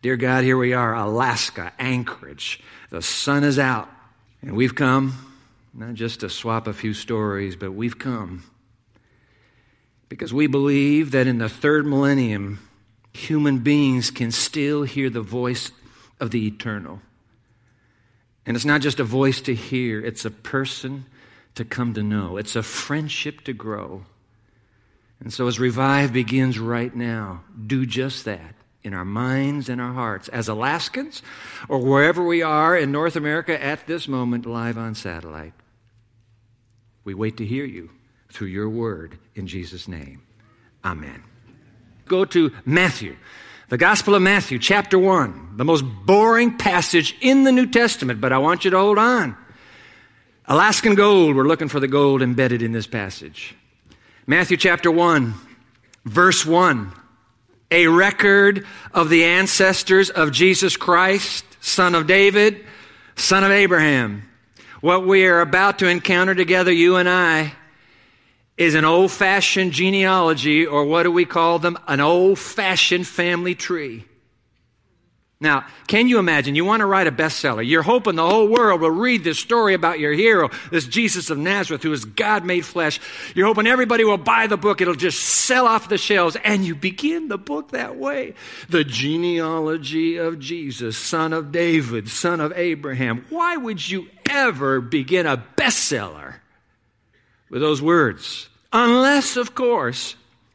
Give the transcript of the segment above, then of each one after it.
Dear God, here we are, Alaska, Anchorage. The sun is out, and we've come, not just to swap a few stories, but we've come because we believe that in the third millennium, human beings can still hear the voice of the eternal. And it's not just a voice to hear, it's a person to come to know. It's a friendship to grow. And so as Revive begins right now, do just that in our minds and our hearts as Alaskans or wherever we are in North America at this moment live on satellite. We wait to hear you through your word in Jesus' name. Amen. Go to Matthew, the Gospel of Matthew, chapter 1, the most boring passage in the New Testament, but I want you to hold on. Alaskan gold, we're looking for the gold embedded in this passage. Matthew chapter 1, verse 1, a record of the ancestors of Jesus Christ, son of David, son of Abraham. What we are about to encounter together, you and I, is an old-fashioned genealogy, or what do we call them? An old-fashioned family tree. Now, can you imagine? You want to write a bestseller. You're hoping the whole world will read this story about your hero, this Jesus of Nazareth, who is God made flesh. You're hoping everybody will buy the book. It'll just sell off the shelves. And you begin the book that way. The genealogy of Jesus, son of David, son of Abraham. Why would you ever begin a bestseller with those words? Unless, of course,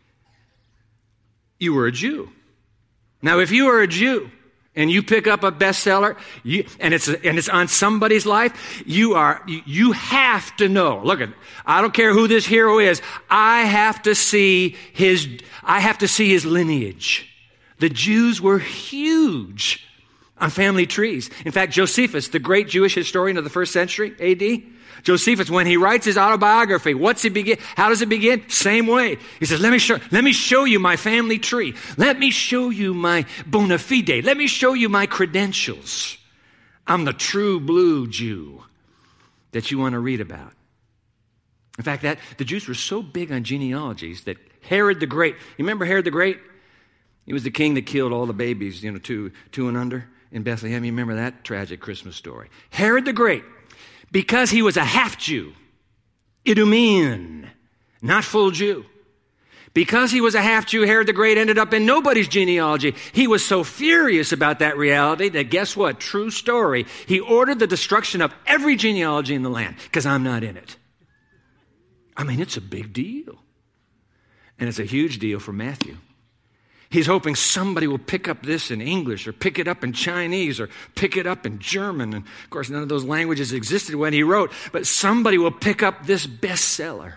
you were a Jew. Now, if you are a Jew, and you pick up a bestseller, and it's on somebody's life, you have to know. Look, I don't care who this hero is. I have to see his lineage. The Jews were huge on family trees. In fact, Josephus, the great Jewish historian of the first century A.D., Josephus, when he writes his autobiography, how does it begin? Same way. He says, let me show you my family tree. Let me show you my bona fide. Let me show you my credentials. I'm the true blue Jew that you want to read about. In fact, the Jews were so big on genealogies that Herod the Great, you remember Herod the Great? He was the king that killed all the babies, two and under in Bethlehem. You remember that tragic Christmas story. Herod the Great, because he was a half-Jew, Idumean, not full Jew. Because he was a half-Jew, Herod the Great ended up in nobody's genealogy. He was so furious about that reality that, guess what? True story. He ordered the destruction of every genealogy in the land because I'm not in it. I mean, it's a big deal. And it's a huge deal for Matthew. He's hoping somebody will pick up this in English or pick it up in Chinese or pick it up in German. And of course, none of those languages existed when he wrote, but somebody will pick up this bestseller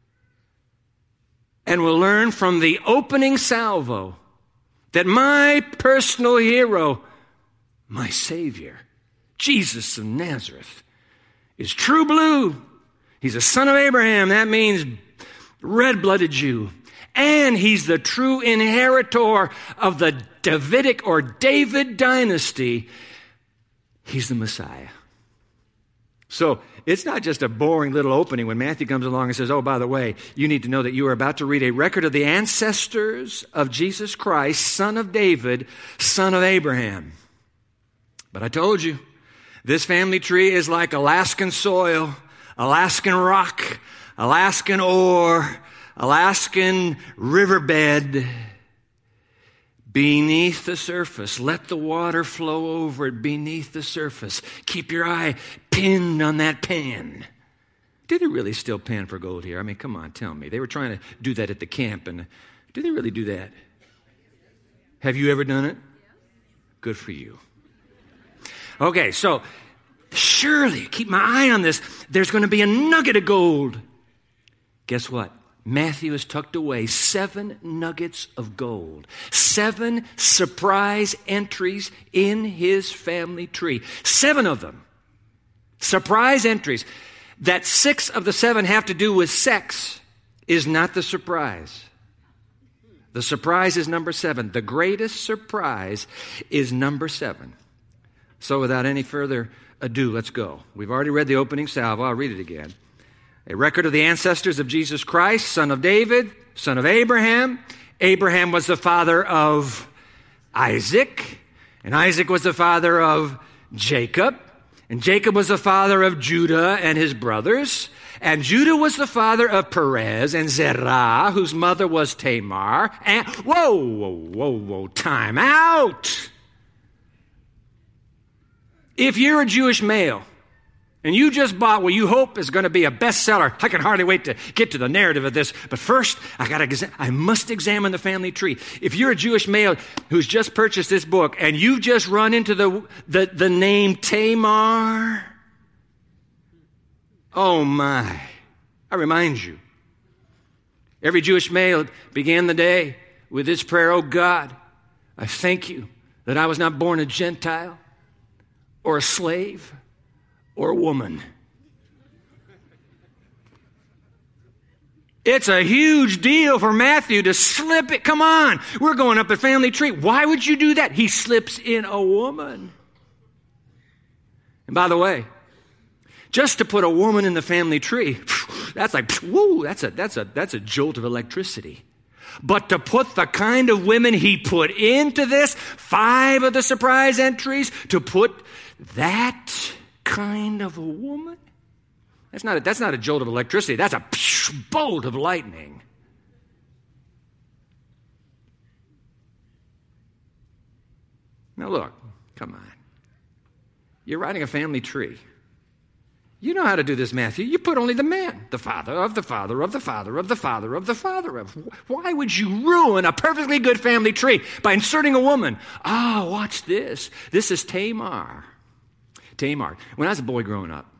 and will learn from the opening salvo that my personal hero, my Savior, Jesus of Nazareth, is true blue. He's a son of Abraham. That means red-blooded Jew. And he's the true inheritor of the Davidic or David dynasty. He's the Messiah. So it's not just a boring little opening when Matthew comes along and says, oh, by the way, you need to know that you are about to read a record of the ancestors of Jesus Christ, son of David, son of Abraham. But I told you, this family tree is like Alaskan soil, Alaskan rock, Alaskan ore, Alaskan riverbed. Beneath the surface, let the water flow over it beneath the surface. Keep your eye pinned on that pan. Did they really still pan for gold here? I mean, come on, tell me. They were trying to do that at the camp, and do they really do that? Have you ever done it? Good for you. Okay, so surely, keep my eye on this. There's going to be a nugget of gold. Guess what? Matthew has tucked away 7 nuggets of gold, 7 surprise entries in his family tree. 7 of them. Surprise entries. That 6 of the 7 have to do with sex is not the surprise. The surprise is number 7. The greatest surprise is number 7. So without any further ado, let's go. We've already read the opening salvo. I'll read it again. A record of the ancestors of Jesus Christ, son of David, son of Abraham. Abraham was the father of Isaac, And Isaac was the father of Jacob. And Jacob was the father of Judah and his brothers. And Judah was the father of Perez and Zerah, whose mother was Tamar. And whoa, time out. If you're a Jewish male and you just bought what you hope is going to be a bestseller, I can hardly wait to get to the narrative of this. But first, I must examine the family tree. If you're a Jewish male who's just purchased this book and you've just run into the name Tamar, oh my, I remind you, every Jewish male began the day with this prayer: oh God, I thank you that I was not born a Gentile or a slave or a woman. It's a huge deal for Matthew to slip it. Come on, we're going up a family tree. Why would you do that? He slips in a woman. And by the way, just to put a woman in the family tree, that's like, woo, that's a jolt of electricity. But to put the kind of women he put into this, 5 of the surprise entries, to put that kind of a woman, that's not a jolt of electricity. That's a bolt of lightning. Now look, come on. You're writing a family tree. You know how to do this, Matthew. You put only the man, the father of the father of the father of the father of the father of. Why would you ruin a perfectly good family tree by inserting a woman? Oh, watch this. This is Tamar. Tamar. When I was a boy growing up,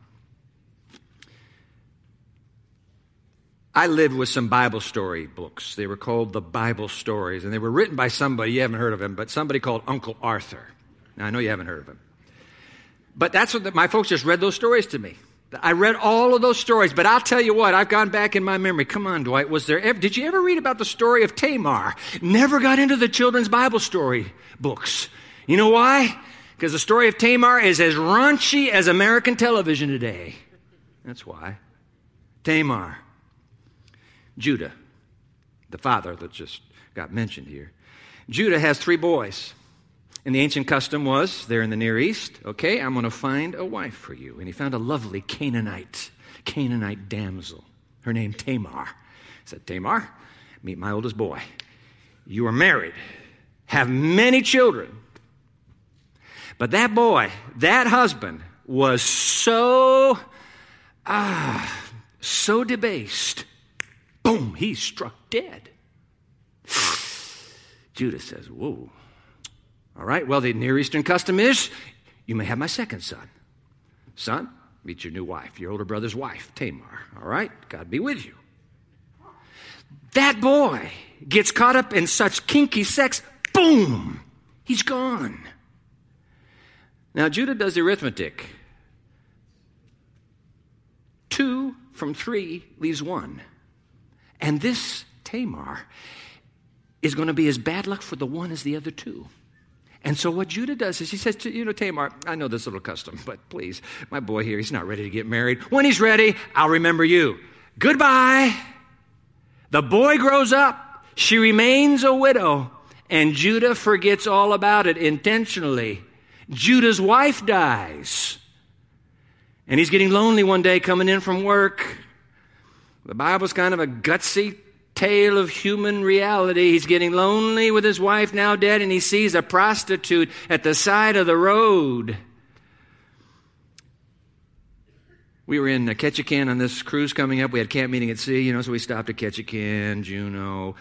I lived with some Bible story books. They were called the Bible Stories, and they were written by somebody, you haven't heard of him, but somebody called Uncle Arthur. Now, I know you haven't heard of him. But that's what my folks just read those stories to me. I read all of those stories, but I'll tell you what, I've gone back in my memory. Come on, Dwight, did you ever read about the story of Tamar? Never got into the children's Bible story books. You know why? Because the story of Tamar is as raunchy as American television today. That's why. Tamar. Judah, the father that just got mentioned here. Judah has 3 boys. And the ancient custom was, there in the Near East, okay, I'm going to find a wife for you. And he found a lovely Canaanite damsel. Her name Tamar. He said, Tamar, meet my oldest boy. You are married, have many children. But that boy, that husband, was so debased. Boom, he's struck dead. Judah says, whoa. All right, well, the Near Eastern custom is, you may have my second son. Son, meet your new wife, your older brother's wife, Tamar. All right, God be with you. That boy gets caught up in such kinky sex, boom, he's gone. Now, Judah does the arithmetic. 2 from 3 leaves 1. And this Tamar is going to be as bad luck for the one as the other 2. And so what Judah does is he says to, Tamar, I know this little custom, but please, my boy here, he's not ready to get married. When he's ready, I'll remember you. Goodbye. The boy grows up. She remains a widow. And Judah forgets all about it intentionally. Judah's wife dies. And he's getting lonely one day coming in from work. The Bible's kind of a gutsy tale of human reality. He's getting lonely with his wife now dead, and he sees a prostitute at the side of the road. We were in Ketchikan on this cruise coming up. We had camp meeting at sea, so we stopped at Ketchikan, Juneau,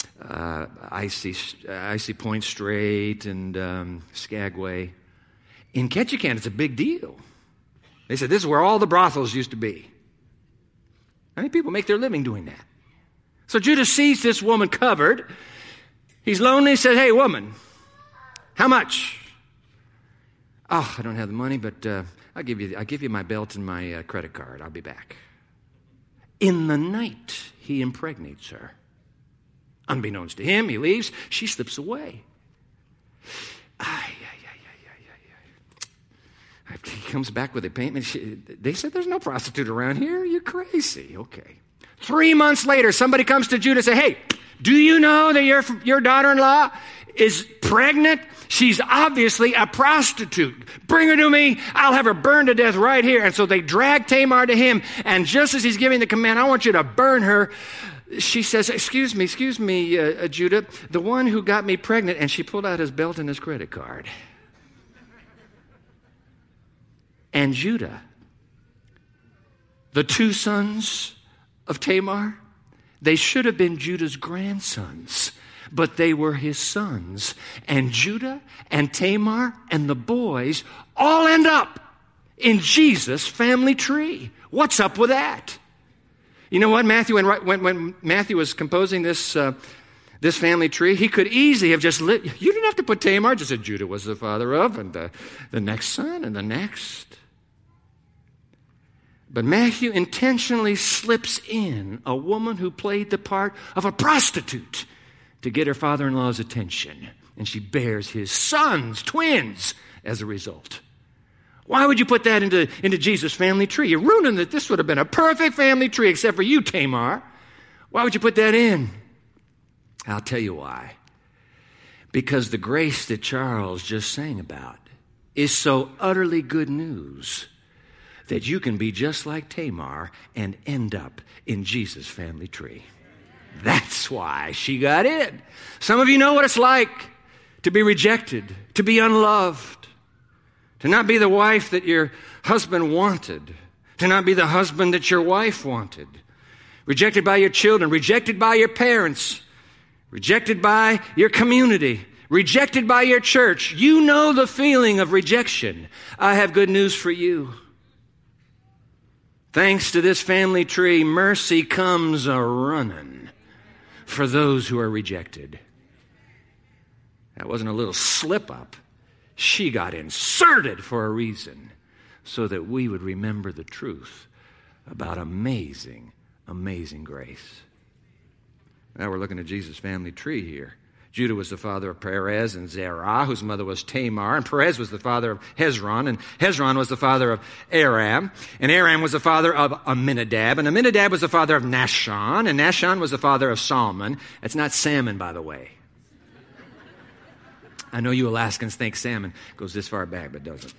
Icy Point Strait, and Skagway. In Ketchikan, it's a big deal. They said this is where all the brothels used to be. How many people make their living doing that? So Judah sees this woman covered. He's lonely. He says, hey, woman, how much? Oh, I don't have the money, but I'll give you my belt and my credit card. I'll be back. In the night, he impregnates her. Unbeknownst to him, he leaves. She slips away. He comes back with a payment. They said, there's no prostitute around here. You're crazy. Okay. 3 months later, somebody comes to Judah and says, hey, Do you know that your daughter-in-law is pregnant? She's obviously a prostitute. Bring her to me. I'll have her burned to death right here. And so they drag Tamar to him. And just as he's giving the command, I want you to burn her, she says, excuse me, Judah, the one who got me pregnant. And she pulled out his belt and his credit card. And Judah, the two sons of Tamar, they should have been Judah's grandsons, but they were his sons. And Judah and Tamar and the boys all end up in Jesus' family tree. What's up with that? You know what? When Matthew was composing this family tree, he could easily have just you didn't have to put Tamar, just said Judah was the father of, and the next son, and the next. But Matthew intentionally slips in a woman who played the part of a prostitute to get her father-in-law's attention. And she bears his sons, twins, as a result. Why would you put that into Jesus' family tree? You're ruining it. This would have been a perfect family tree except for you, Tamar. Why would you put that in? I'll tell you why. Because the grace that Charles just sang about is so utterly good news that you can be just like Tamar and end up in Jesus' family tree. That's why she got in. Some of you know what it's like to be rejected, to be unloved, to not be the wife that your husband wanted, to not be the husband that your wife wanted, rejected by your children, rejected by your parents, rejected by your community, rejected by your church. You know the feeling of rejection. I have good news for you. Thanks to this family tree, mercy comes a-running for those who are rejected. That wasn't a little slip-up. She got inserted for a reason so that we would remember the truth about amazing, amazing grace. Now we're looking at Jesus' family tree here. Judah was the father of Perez and Zerah, whose mother was Tamar, and Perez was the father of Hezron, and Hezron was the father of Aram, and Aram was the father of Amminadab, and Amminadab was the father of Nahshon, and Nahshon was the father of Salmon. That's not salmon, by the way. I know you Alaskans think salmon goes this far back, but doesn't.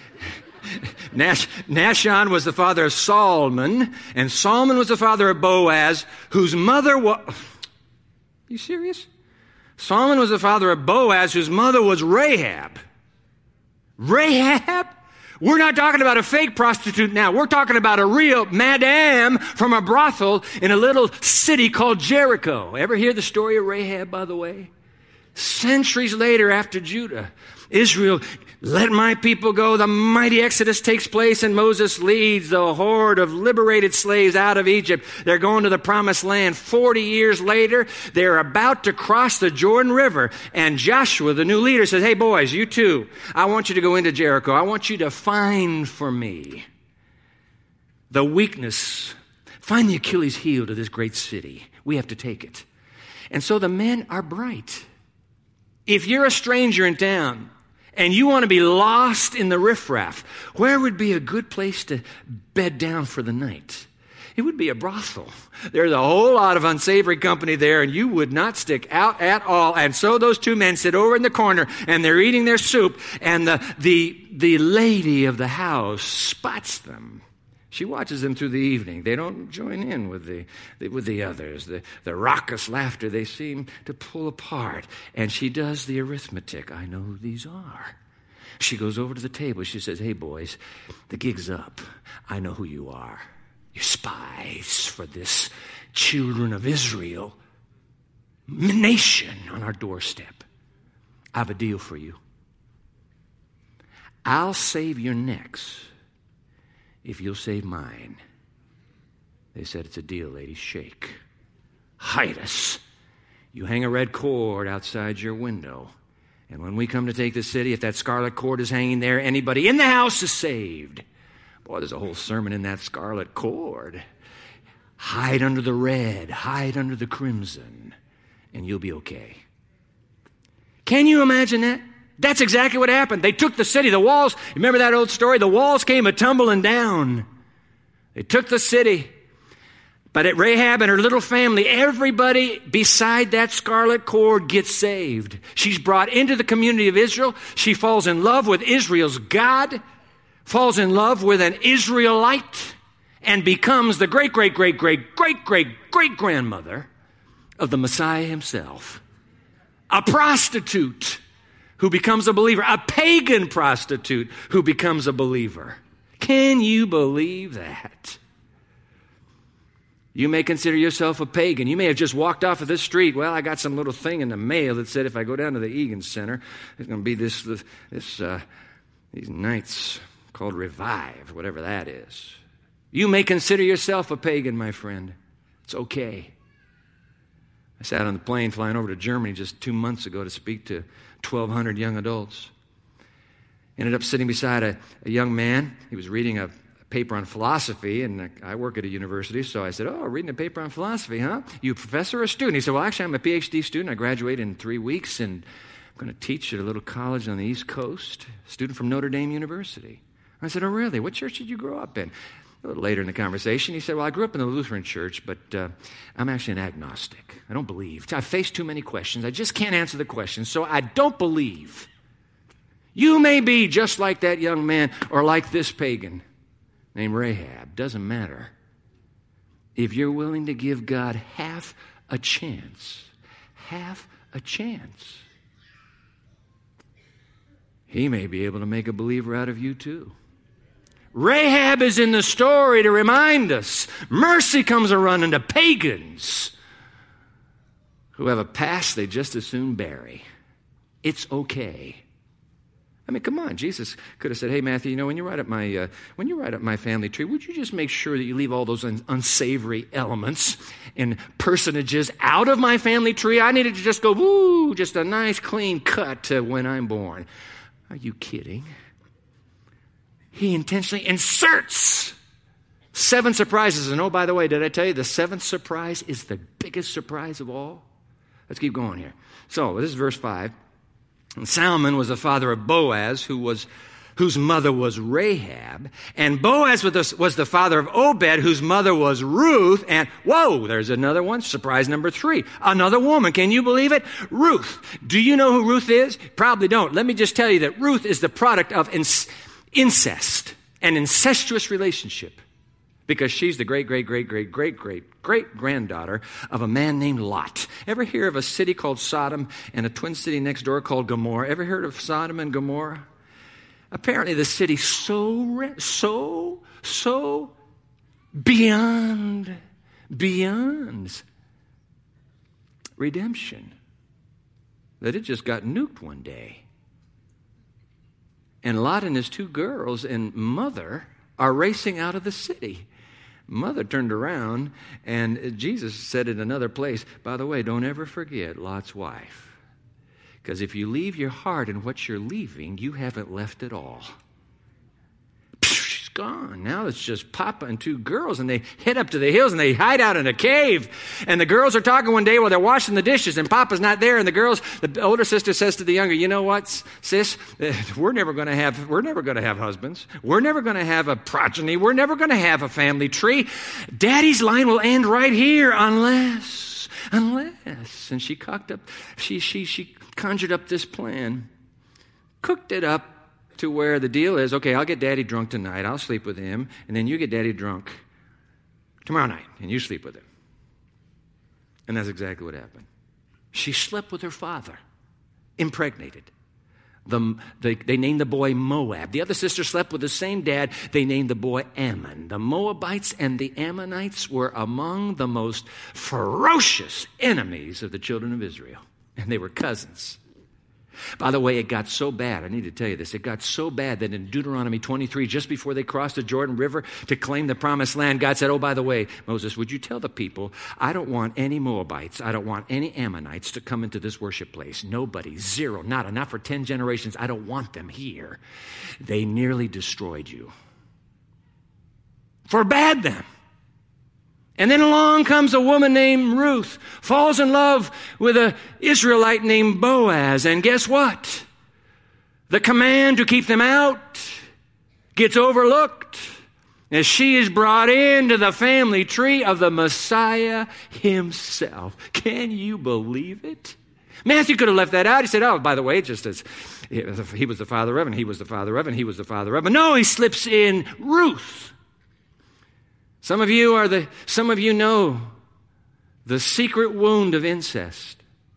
Nahshon was the father of Salmon, and Salmon was the father of Boaz, whose mother was... You serious? Salmon was the father of Boaz, whose mother was Rahab. Rahab? We're not talking about a fake prostitute now. We're talking about a real madame from a brothel in a little city called Jericho. Ever hear the story of Rahab, by the way? Centuries later, after Judah, Israel, let my people go. The mighty Exodus takes place, and Moses leads the horde of liberated slaves out of Egypt. They're going to the promised land. 40 years later, they're about to cross the Jordan River, and Joshua, the new leader, says, hey, boys, you too, I want you to go into Jericho. I want you to find for me the weakness, find the Achilles heel to this great city. We have to take it. And so the men are bright. If you're a stranger in town and you want to be lost in the riffraff, where would be a good place to bed down for the night? It would be a brothel. There's a whole lot of unsavory company there, and you would not stick out at all. And so those two men sit over in the corner, and they're eating their soup, and the lady of the house spots them. She watches them through the evening. They don't join in with the others. The raucous laughter they seem to pull apart. And she does the arithmetic. I know who these are. She goes over to the table. She says, hey, boys, the gig's up. I know who you are. You're spies for this children of Israel nation on our doorstep. I have a deal for you. I'll save your necks if you'll save mine. They said, it's a deal, lady. Shake. Hide us. You hang a red cord outside your window. And when we come to take the city, if that scarlet cord is hanging there, anybody in the house is saved. Boy, there's a whole sermon in that scarlet cord. Hide under the red. Hide under the crimson. And you'll be okay. Can you imagine that? That's exactly what happened. They took the city, the walls. Remember that old story? The walls came a-tumbling down. They took the city. But at Rahab and her little family, everybody beside that scarlet cord gets saved. She's brought into the community of Israel. She falls in love with Israel's God, falls in love with an Israelite, and becomes the great-great-great-great-great-great-grandmother of the Messiah himself. A prostitute who becomes a believer. A pagan prostitute who becomes a believer. Can you believe that? You may consider yourself a pagan. You may have just walked off of this street. Well, I got some little thing in the mail that said if I go down to the Egan Center, there's going to be these nights called Revive, whatever that is. You may consider yourself a pagan, my friend. It's okay. I sat on the plane flying over to Germany just 2 months ago to speak to 1,200 young adults. Ended up sitting beside a young man. He was reading a paper on philosophy, and I work at a university, so I said, "Oh, reading a paper on philosophy, huh? You a professor or a student?" He said, "Well, actually, I'm a PhD student. I graduate in 3 weeks, and I'm going to teach at a little college on the East Coast, student from Notre Dame University." I said, "Oh, really? What church did you grow up in?" A little later in the conversation, he said, "Well, I grew up in the Lutheran church, but I'm actually an agnostic. I don't believe. I face too many questions. I just can't answer the questions, so I don't believe." You may be just like that young man or like this pagan named Rahab. Doesn't matter. If you're willing to give God half a chance, He may be able to make a believer out of you too. Rahab is in the story to remind us mercy comes a-running to pagans who have a past they just as soon bury. It's okay. I mean, come on. Jesus could have said, "Hey, Matthew, when you write up my family tree, would you just make sure that you leave all those unsavory elements and personages out of my family tree? I needed to just go, woo, just a nice clean cut to when I'm born." Are you kidding? He intentionally inserts 7 surprises. And oh, by the way, did I tell you the 7th surprise is the biggest surprise of all? Let's keep going here. So this is verse 5. And Salmon was the father of Boaz, whose mother was Rahab. And Boaz was the father of Obed, whose mother was Ruth. And whoa, there's another one. Surprise number 3. Another woman. Can you believe it? Ruth. Do you know who Ruth is? Probably don't. Let me just tell you that Ruth is the product of incest, an incestuous relationship. Because she's the great-great-great-great-great-great-granddaughter of a man named Lot. Ever hear of a city called Sodom and a twin city next door called Gomorrah? Ever heard of Sodom and Gomorrah? Apparently the city so beyond redemption that it just got nuked one day. And Lot and his 2 girls and mother are racing out of the city. Mother turned around, and Jesus said in another place, by the way, don't ever forget Lot's wife. Because if you leave your heart in what you're leaving, you haven't left it all. She's gone. Now it's just Papa and 2 girls, and they head up to the hills, and they hide out in a cave. And the girls are talking one day while they're washing the dishes, and Papa's not there. And the older sister says to the younger, "You know what, sis? We're never going to have husbands. We're never going to have a progeny. We're never going to have a family tree. Daddy's line will end right here unless." And she conjured up this plan, cooked it up to where the deal is, okay, I'll get Daddy drunk tonight. I'll sleep with him. And then you get Daddy drunk tomorrow night, and you sleep with him. And that's exactly what happened. She slept with her father, impregnated. They named the boy Moab. The other sister slept with the same dad. They named the boy Ammon. The Moabites and the Ammonites were among the most ferocious enemies of the children of Israel. And they were cousins. By the way, it got so bad, I need to tell you this, it got so bad that in Deuteronomy 23, just before they crossed the Jordan River to claim the promised land, God said, "Oh, by the way, Moses, would you tell the people, I don't want any Moabites, I don't want any Ammonites to come into this worship place. Nobody, 0, not for 10 generations. I don't want them here. They nearly destroyed you." Forbade them. And then along comes a woman named Ruth, falls in love with an Israelite named Boaz. And guess what? The command to keep them out gets overlooked. as she is brought into the family tree of the Messiah himself. Can you believe it? Matthew could have left that out. He said, oh, by the way, just as he was the father of, and he was the father of, and he was the father of. But no, he slips in Ruth. Some of you know the secret wound of incest.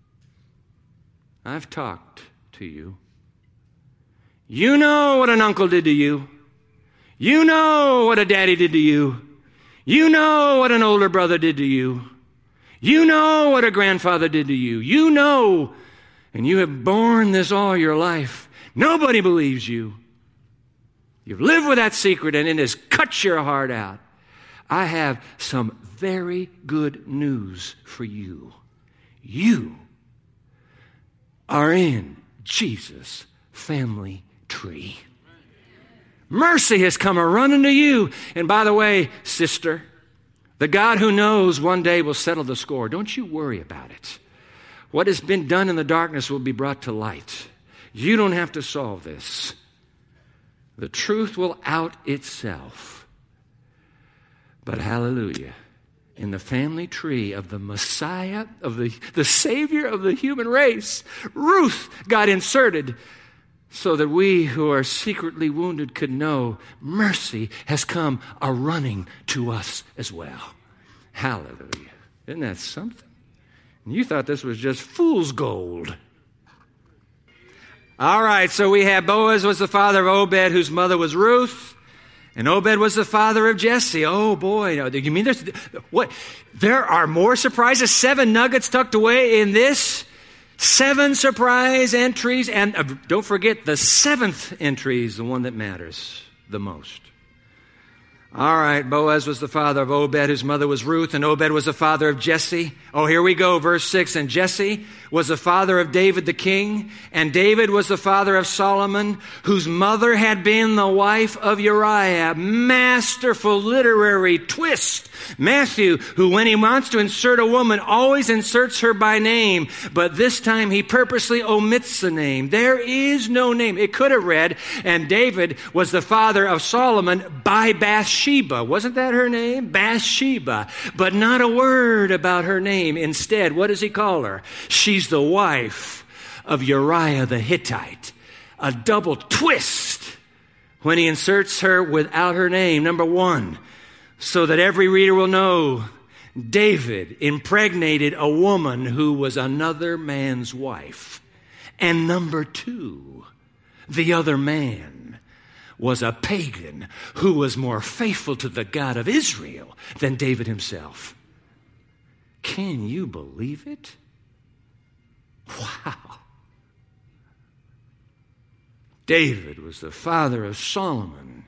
I've talked to you. You know what an uncle did to you. You know what a daddy did to you. You know what an older brother did to you. You know what a grandfather did to you. You know, and you have borne this all your life. Nobody believes you. You've lived with that secret, and it has cut your heart out. I have some very good news for you. You are in Jesus' family tree. Mercy has come a-running to you. And by the way, sister, the God who knows one day will settle the score. Don't you worry about it. What has been done in the darkness will be brought to light. You don't have to solve this. The truth will out itself. But hallelujah, in the family tree of the Messiah, of the Savior of the human race, Ruth got inserted so that we who are secretly wounded could know mercy has come a-running to us as well. Hallelujah. Isn't that something? And you thought this was just fool's gold. All right, so we have Boaz was the father of Obed, whose mother was Ruth. And Obed was the father of Jesse. Oh, boy. You mean there are more surprises? 7 nuggets tucked away in this? 7 surprise entries. And don't forget, the 7th entry is the one that matters the most. All right, Boaz was the father of Obed, whose mother was Ruth, and Obed was the father of Jesse. Oh, here we go, verse 6. And Jesse was the father of David the king, and David was the father of Solomon, whose mother had been the wife of Uriah. Masterful literary twist. Matthew, who when he wants to insert a woman, always inserts her by name, but this time he purposely omits the name. There is no name. It could have read, and David was the father of Solomon by Bathsheba. Wasn't that her name? Bathsheba. But not a word about her name. Instead, what does he call her? She's the wife of Uriah the Hittite. A double twist when he inserts her without her name. Number 1, so that every reader will know David impregnated a woman who was another man's wife. And number 2, the other man was a pagan who was more faithful to the God of Israel than David himself. Can you believe it? Wow. David was the father of Solomon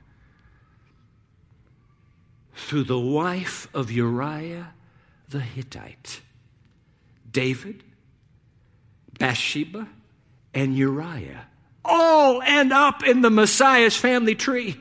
through the wife of Uriah the Hittite. David, Bathsheba, and Uriah all end up in the Messiah's family tree.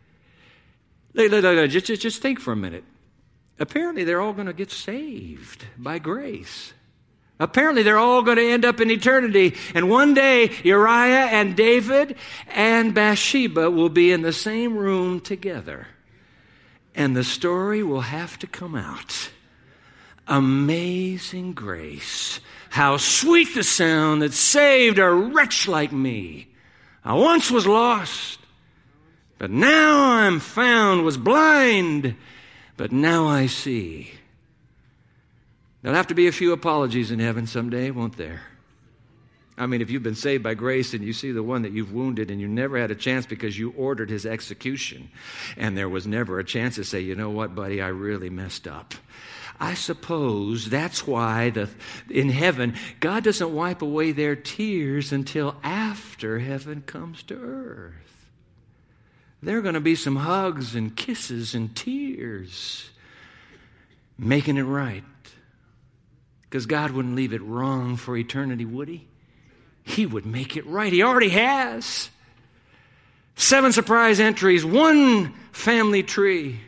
Just think for a minute. Apparently they're all going to get saved by grace. Apparently they're all going to end up in eternity. And one day Uriah and David and Bathsheba will be in the same room together. And the story will have to come out. Amazing grace. How sweet the sound that saved a wretch like me. I once was lost, but now I'm found, was blind, but now I see. There'll have to be a few apologies in heaven someday, won't there? I mean, if you've been saved by grace and you see the one that you've wounded and you never had a chance because you ordered his execution, and there was never a chance to say, you know what, buddy, I really messed up. I suppose that's why in heaven, God doesn't wipe away their tears until after heaven comes to earth. There are going to be some hugs and kisses and tears, making it right. Because God wouldn't leave it wrong for eternity, would he? He would make it right. He already has. 7 surprise entries, 1 family tree.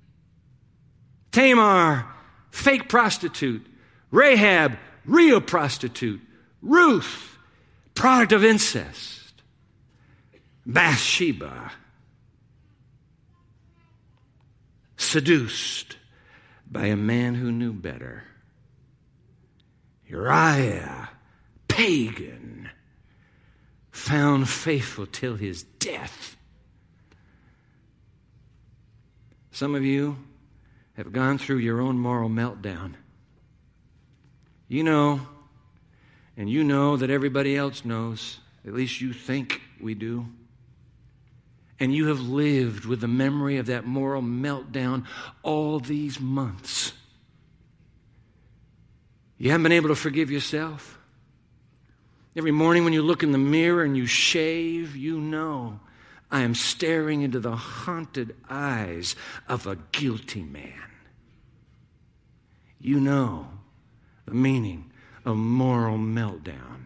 Tamar, fake prostitute. Rahab, real prostitute. Ruth, product of incest. Bathsheba, seduced by a man who knew better. Uriah, pagan, found faithful till his death. Some of you have gone through your own moral meltdown. You know, and you know that everybody else knows, at least you think we do. And you have lived with the memory of that moral meltdown all these months. You haven't been able to forgive yourself. Every morning when you look in the mirror and you shave, you know, I am staring into the haunted eyes of a guilty man. You know the meaning of moral meltdown.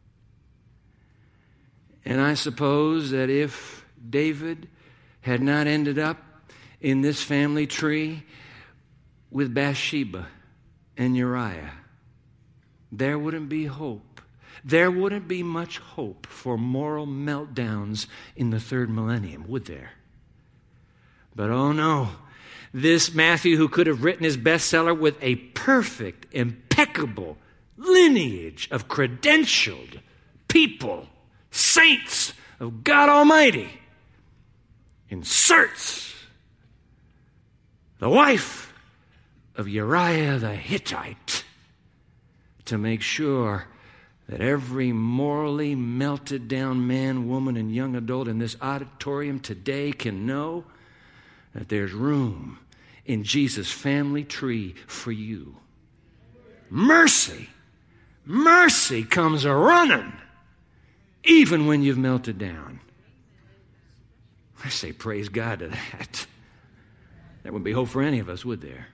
And I suppose that if David had not ended up in this family tree with Bathsheba and Uriah, there wouldn't be hope. There wouldn't be much hope for moral meltdowns in the third millennium, would there? But oh no, this Matthew, who could have written his bestseller with a perfect, impeccable lineage of credentialed people, saints of God Almighty, inserts the wife of Uriah the Hittite to make sure that every morally melted down man, woman, and young adult in this auditorium today can know that there's room in Jesus' family tree for you. Mercy comes a-running even when you've melted down. I say praise God to that. There wouldn't be hope for any of us, would there?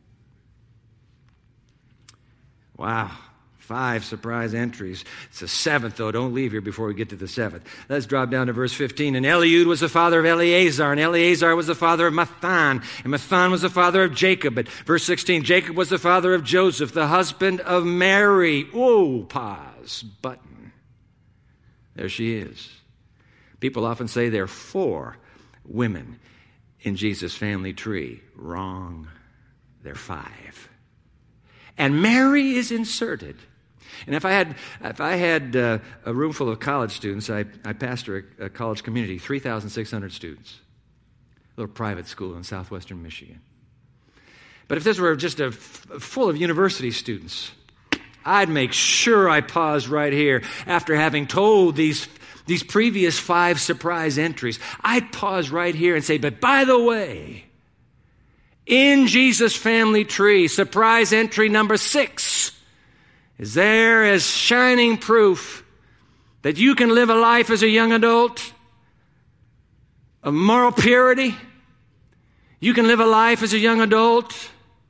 Wow. 5 surprise entries. It's the 7th, though. Don't leave here before we get to the 7th. Let's drop down to verse 15. And Eliud was the father of Eleazar, and Eleazar was the father of Mathan, and Mathan was the father of Jacob. But verse 16, Jacob was the father of Joseph, the husband of Mary. Oh, pause, button. There she is. People often say there are 4 women in Jesus' family tree. Wrong. There are 5. And Mary is inserted. And if I had a room full of college students, I pastor a college community, 3,600 students, a little private school in southwestern Michigan. But if this were just full of university students, I'd make sure I paused right here after having told these previous 5 surprise entries. I'd pause right here and say, but by the way, in Jesus' family tree, surprise entry number 6 is there as shining proof that you can live a life as a young adult of moral purity. You can live a life as a young adult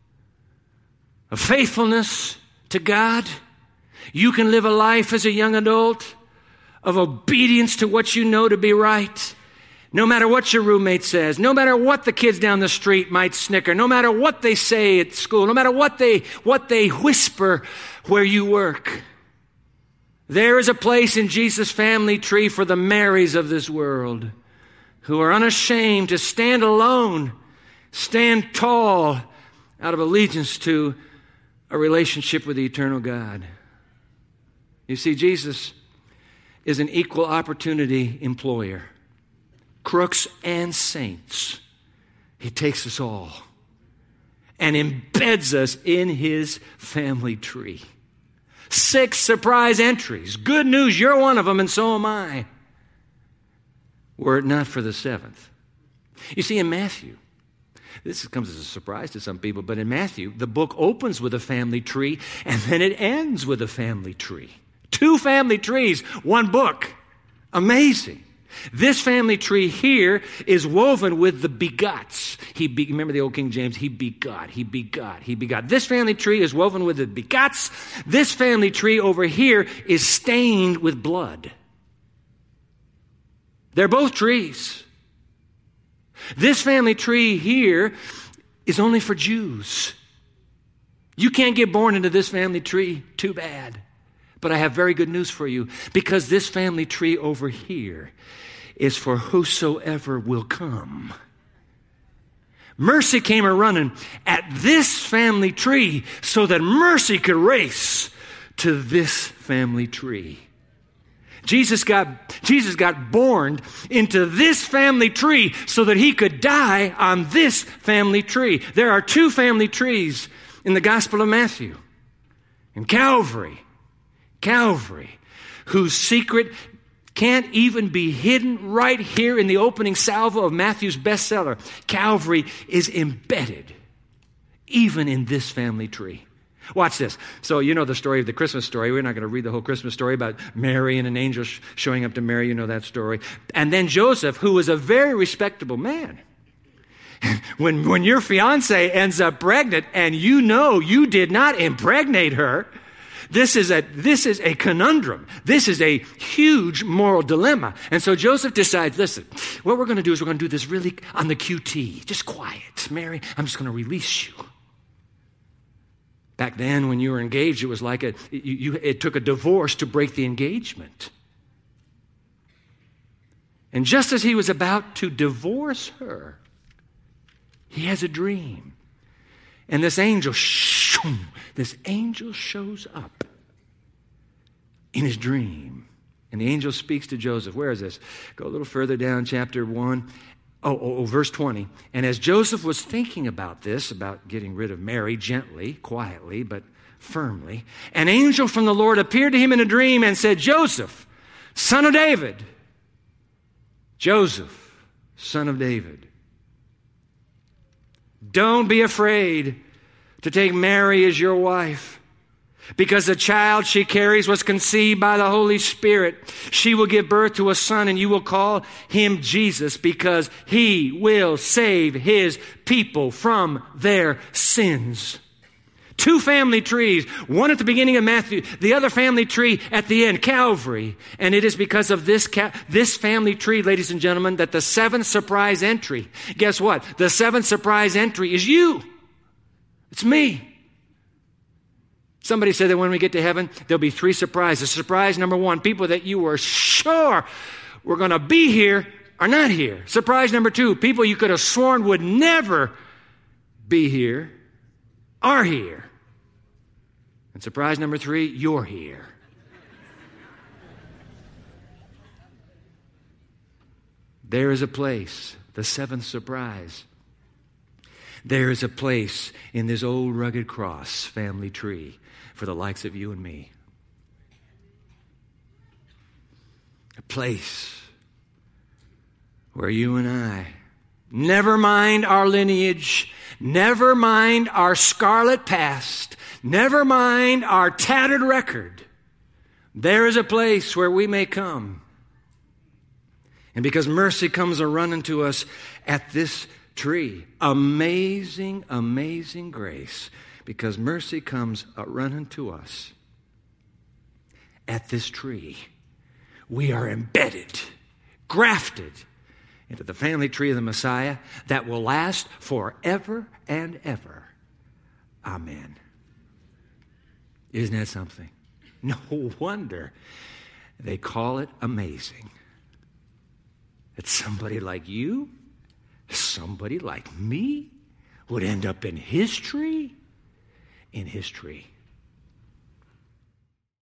of faithfulness to God. You can live a life as a young adult of obedience to what you know to be right. No matter what your roommate says, no matter what the kids down the street might snicker, no matter what they say at school, no matter what they whisper where you work, there is a place in Jesus' family tree for the Marys of this world who are unashamed to stand alone, stand tall out of allegiance to a relationship with the eternal God. You see, Jesus is an equal opportunity employer. Crooks and saints. He takes us all and embeds us in his family tree. 6 surprise entries. Good news, you're one of them, and so am I. Were it not for the 7th. You see, in Matthew, this comes as a surprise to some people, but in Matthew, the book opens with a family tree, and then it ends with a family tree. 2 family trees, 1 book. Amazing. This family tree here is woven with the begots. Remember the old King James? He begot, he begot, he begot. This family tree is woven with the begots. This family tree over here is stained with blood. They're both trees. This family tree here is only for Jews. You can't get born into this family tree. Too bad. But I have very good news for you, because this family tree over here is for whosoever will come. Mercy came a running at this family tree so that mercy could race to this family tree. Jesus got born into this family tree so that he could die on this family tree. There are two family trees in the Gospel of Matthew. And Calvary, whose secret can't even be hidden right here in the opening salvo of Matthew's bestseller. Calvary is embedded even in this family tree. Watch this. So you know the story of the Christmas story. We're not going to read the whole Christmas story about Mary and an angel showing up to Mary. You know that story. And then Joseph, who was a very respectable man. When your fiance ends up pregnant and you know you did not impregnate her, this is a conundrum. This is a huge moral dilemma. And so Joseph decides, listen, what we're going to do is we're going to do this really on the QT. Just quiet. Mary, I'm just going to release you. Back then, when you were engaged, it was like it took a divorce to break the engagement. And just as he was about to divorce her, he has a dream. And this angel shows up in his dream. And the angel speaks to Joseph. Where is this? Go a little further down, chapter 1. Verse 20. And as Joseph was thinking about this, about getting rid of Mary gently, quietly, but firmly, an angel from the Lord appeared to him in a dream and said, Joseph, son of David. Joseph, son of David. Don't be afraid to take Mary as your wife, because the child she carries was conceived by the Holy Spirit. She will give birth to a son, and you will call him Jesus, because he will save his people from their sins. Two family trees, one at the beginning of Matthew, the other family tree at the end, Calvary. And it is because of this family tree, ladies and gentlemen, that the seventh surprise entry, guess what? The seventh surprise entry is you. It's me. Somebody said that when we get to heaven, there'll be three surprises. Surprise number one, people that you were sure were going to be here are not here. Surprise number two, people you could have sworn would never be here are here. And surprise number three, you're here. There is a place, the seventh surprise. There is a place in this old rugged cross family tree for the likes of you and me. A place where you and I, never mind our lineage, never mind our scarlet past, never mind our tattered record, there is a place where we may come. And because mercy comes a-running to us at this tree, amazing, amazing grace, because mercy comes a-running to us at this tree, we are embedded, grafted into the family tree of the Messiah that will last forever and ever. Amen. Isn't that something? No wonder they call it amazing that somebody like you, somebody like me, would end up in his tree,